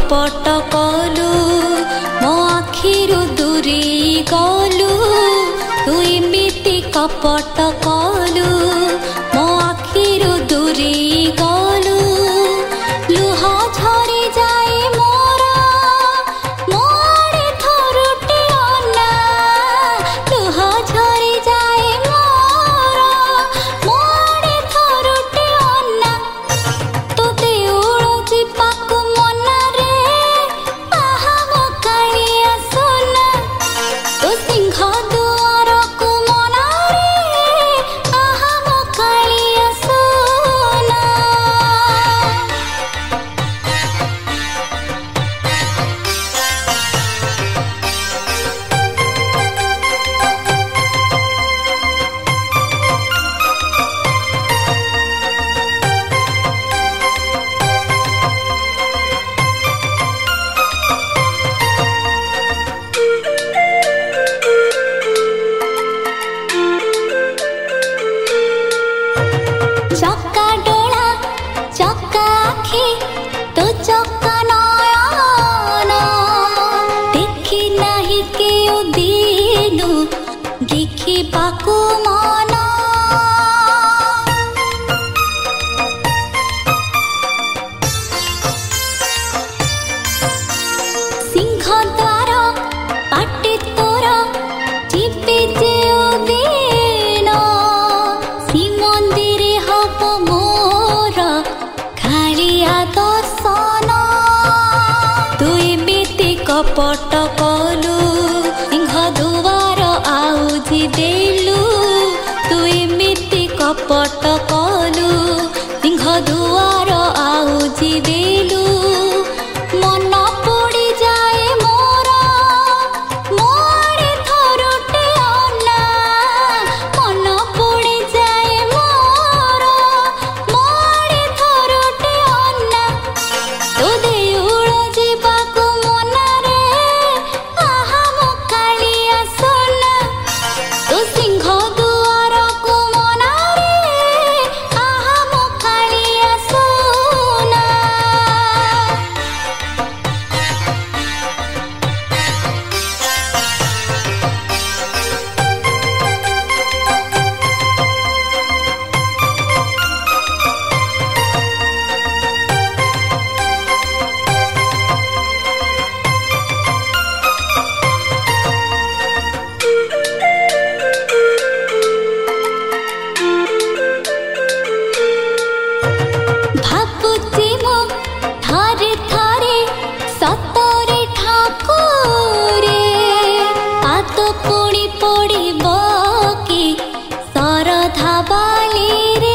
कपट कलु मो आखिरु दूरी गलु तू एमिति कपट कलु मो आखिरु दूरी गलु लुह झरी जाए मोरा मोरे थरुटे अना लुह झरी जाए मोरा मोरे थरुटे अना तो देउळ जिपाकु मनारे आहा मो कालिया सोना तो सिंह दुआर को मनारे आहा मो कालिया सोना। चक्का डोला चक्का आखि तो चक्का नयन देखी नाही केउ दिनु देखिबाकु मन सिंह द्वार पाटे तोर चिपे जेउ दिन श्रीमंदिरे हब मोर खालिया दर्शन तू एमिति कपट कलु सिंह दुआर आउजी देलु तू एमिति कपट कलु सिंह दुआर आउजी देलु मन पड़ी जाए मोरा मोरे थरुटे अना मन पड़ी जाए मोरा मोरे थरुटे अना तो देउळ जिबाकु मनारे आहा मो कालिया सोना तो सिंह दुआर को मनारे आहा मो कालिया सोना। भाବୁची मो थारे थारे सतरे ठाकुरे पाद पुणी पड़िब कि सरधा बाली रे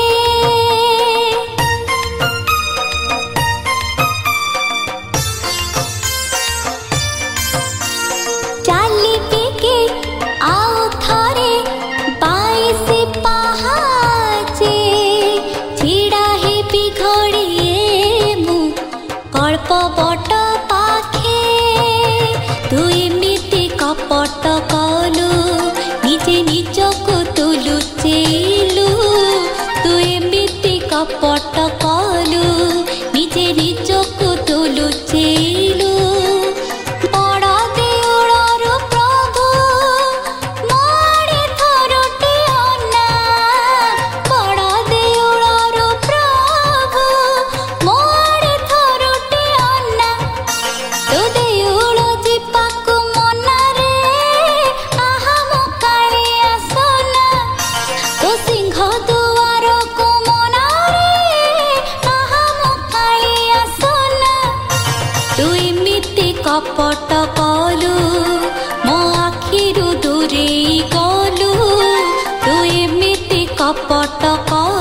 चालिबी कि आउ थरे 22 पहाचे छिड़ा हेबी घड़िए मु कल्प बट पाखे तू एमिति कपट कलु निजे निजको तू लुचेलु तू एमिति कपट कलु निजे निजको तू लुचेलु बड़ देउळर प्रभु मोरे थरुटे अना बड़ देउळर प्रभु मोरे थरुटे अना तो देउळ जिपाकु मनारे आहा मो कालिया सोना तो सिंह दुआर को मनारे आहा मो कालिया सोना तू एमिति कपट कलु मो आखिरु दूरी गलु तू एमिति कपट कलु